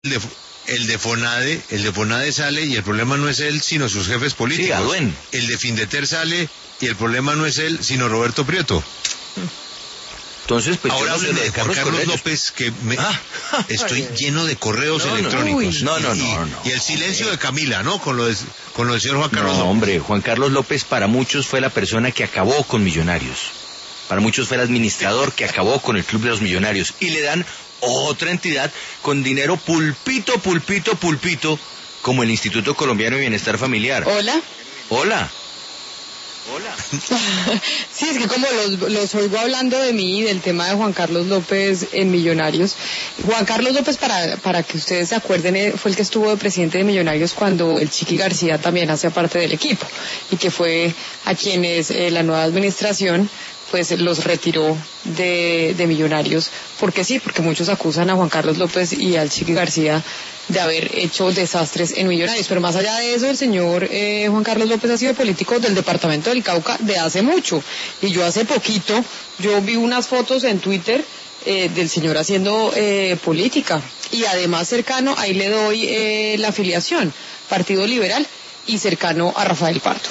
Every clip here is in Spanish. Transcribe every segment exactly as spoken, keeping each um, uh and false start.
El de, el de Fonade, el de Fonade sale y el problema no es él, sino sus jefes políticos. Sí, Aduen. El de Findeter sale y el problema no es él, sino Roberto Prieto. Entonces, pues ahora hablo hablen de, de Juan Carlos, Carlos Correos. López, que me, Ah. estoy lleno de correos no, no, electrónicos. No, no, y, no, no. Y el silencio de Camila, ¿no? Con lo, de, con lo del señor Juan Carlos no, López. hombre, Juan Carlos López para muchos fue la persona que acabó con Millonarios. Para muchos fue el administrador que acabó con el Club de los Millonarios. Y le dan otra entidad con dinero pulpito, pulpito, pulpito, como el Instituto Colombiano de Bienestar Familiar. Hola. Hola. Hola. Sí, es que como los, los oigo hablando de mí y del tema de Juan Carlos López en Millonarios. Juan Carlos López, para, para que ustedes se acuerden, fue el que estuvo de presidente de Millonarios cuando el Chiqui García también hacía parte del equipo y que fue a quienes eh, la nueva administración pues los retiró de, de Millonarios, porque sí, porque muchos acusan a Juan Carlos López y al Chiqui García de haber hecho desastres en Millonarios, pero más allá de eso, el señor eh, Juan Carlos López ha sido político del departamento del Cauca de hace mucho, y yo hace poquito, yo vi unas fotos en Twitter eh, del señor haciendo eh, política, y además cercano, ahí le doy eh, la afiliación, Partido Liberal, y cercano a Rafael Pardo.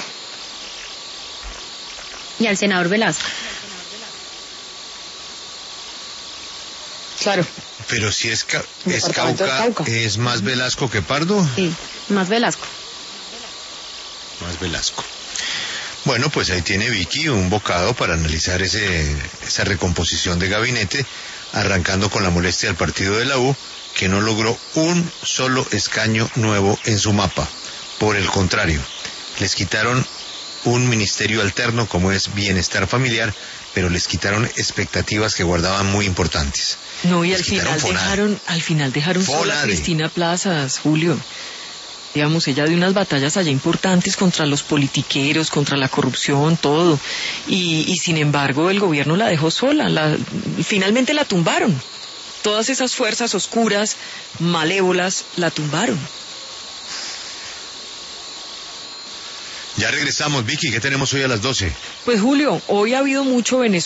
Y al senador Velasco. Claro. Pero si es, ca es Cauca, Cauca, ¿es más Velasco que Pardo? Sí, más Velasco. Más Velasco. Bueno, pues ahí tiene Vicky un bocado para analizar ese, esa recomposición de gabinete, arrancando con la molestia del partido de la U, que no logró un solo escaño nuevo en su mapa. Por el contrario, les quitaron un ministerio alterno como es Bienestar Familiar, pero les quitaron expectativas que guardaban muy importantes. No, y les al final dejaron, al final dejaron sola a Cristina Plazas, Julio. Digamos, ella dio unas batallas allá importantes contra los politiqueros, contra la corrupción, todo. Y, y sin embargo el gobierno la dejó sola, la, finalmente la tumbaron. Todas esas fuerzas oscuras, malévolas, la tumbaron. Ya regresamos, Vicky, ¿qué tenemos hoy a las doce? Pues Julio, hoy ha habido mucho Venezuela.